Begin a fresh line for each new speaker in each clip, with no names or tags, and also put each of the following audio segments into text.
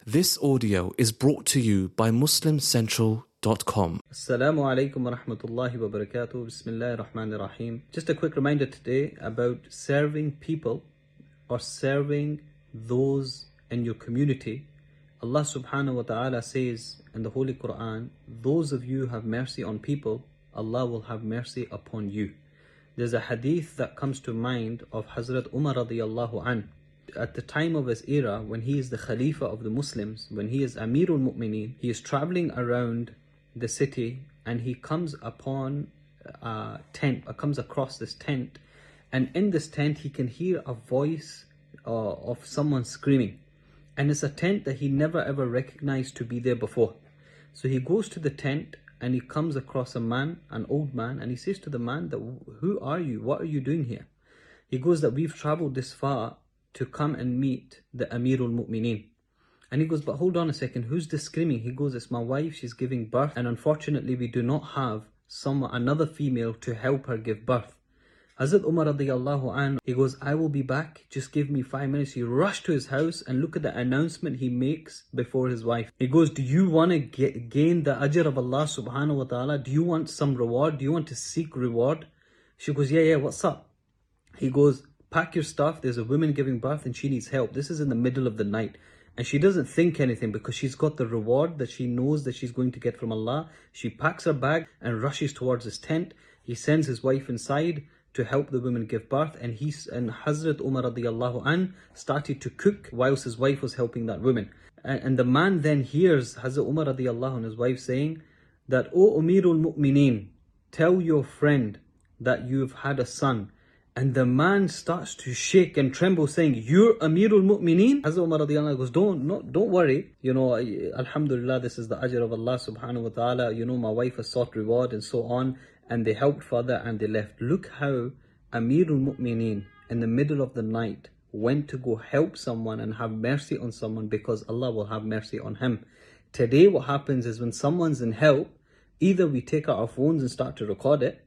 This audio is brought to you by MuslimCentral.com.
Assalamu alaikum wa rahmatullahi wa barakatuh. Bismillahir Rahmanir Rahim. Just a quick reminder today about serving people or serving those in your community. Allah subhanahu wa ta'ala says in the Holy Quran, those of you who have mercy on people, Allah will have mercy upon you. There's a hadith that comes to mind of Hazrat Umar radiyallahu anh. At the time of his era, when he is the Khalifa of the Muslims, when he is Amirul Mu'mineen, he is traveling around the city and he comes upon a tent, comes across this tent, and in this tent he can hear a voice of someone screaming. And it's a tent that he never ever recognized to be there before. So he goes to the tent and he comes across a man, an old man, and he says to the man, that, "Who are you? What are you doing here?" He goes, that we've traveled this far to come and meet the Amirul Mu'mineen. And he goes, but hold on a second, who's this screaming? He goes, it's my wife, she's giving birth, and unfortunately we do not have another female to help her give birth. Hazrat Umar radiyallahu anh, he goes, I will be back, just give me 5 minutes. He rushed to his house and look at the announcement he makes before his wife. He goes, do you want to gain the ajr of Allah subhanahu wa ta'ala? Do you want some reward? Do you want to seek reward? She goes, yeah, what's up? He goes, pack your stuff, there's a woman giving birth and she needs help. This is in the middle of the night. And she doesn't think anything because she's got the reward that she knows that she's going to get from Allah. She packs her bag and rushes towards his tent. He sends his wife inside to help the woman give birth. And Hazrat Umar radiyallahu anh started to cook whilst his wife was helping that woman. And the man then hears Hazrat Umar radiyallahu anh, his wife, saying that, O Amirul Mu'mineen, tell your friend that you've had a son. And the man starts to shake and tremble, saying, you're Amirul Mu'mineen? Hazrat Umar radiyallahu anh goes, don't worry. Alhamdulillah, this is the ajr of Allah subhanahu wa ta'ala. My wife has sought reward and so on. And they helped further and they left. Look how Amirul Mu'mineen in the middle of the night went to go help someone and have mercy on someone because Allah will have mercy on him. Today what happens is when someone's in help, either we take out our phones and start to record it,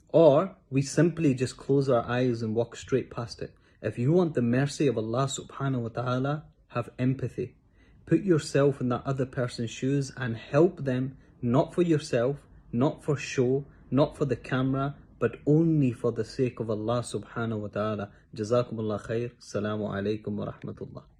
or we simply just close our eyes and walk straight past it. If you want the mercy of Allah subhanahu wa ta'ala, have empathy. Put yourself in that other person's shoes and help them, not for yourself, not for show, not for the camera, but only for the sake of Allah subhanahu wa ta'ala. Jazakumullah khair. Assalamu alaikum wa rahmatullah.